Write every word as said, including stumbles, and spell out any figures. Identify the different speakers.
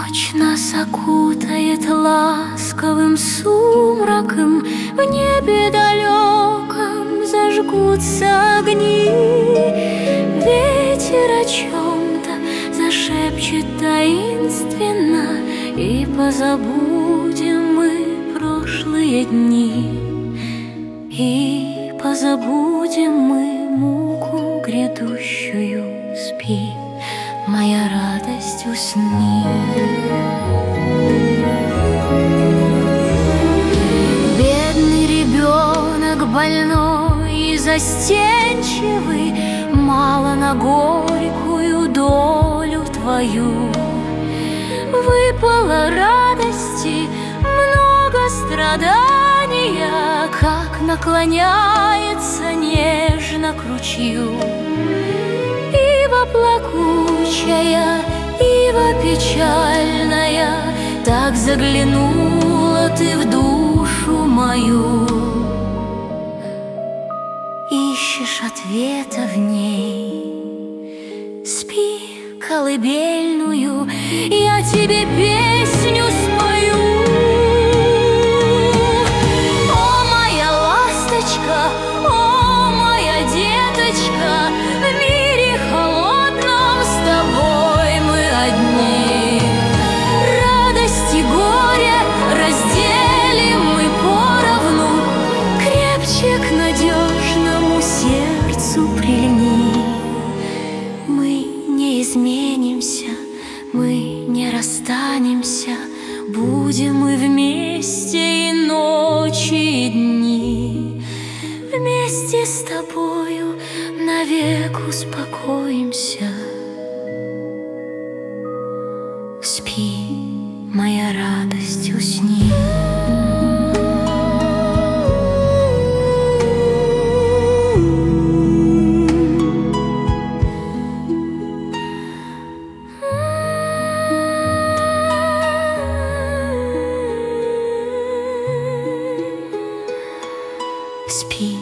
Speaker 1: Ночь нас окутает ласковым сумраком, в небе далеком зажгутся огни. Ветер о чем-то зашепчет таинственно, и позабудем мы прошлые дни. И позабудем мы муку грядущую. Спи, моя радость, усни. Бедный ребенок, больной и застенчивый, мало на горькую долю твою. Выпало радости, много страдания, как наклоняется нежно к ручью. Ива плакучая, ива печальная, так заглянула ты в душу мою. Ищешь ответа в ней. Спи, колыбельную, я тебе песню спою. О, моя ласточка, о, моя деточка, в мире холодном с тобой мы одни. Радость и горе разделим мы поровну, крепче к надежному сердцу прильни. Мы не изменимся, мы не расстанемся, будем мы вместе и ночи, и дни. Вместе с тобою навек успокоимся. Спи, моя радость, усни. Спи.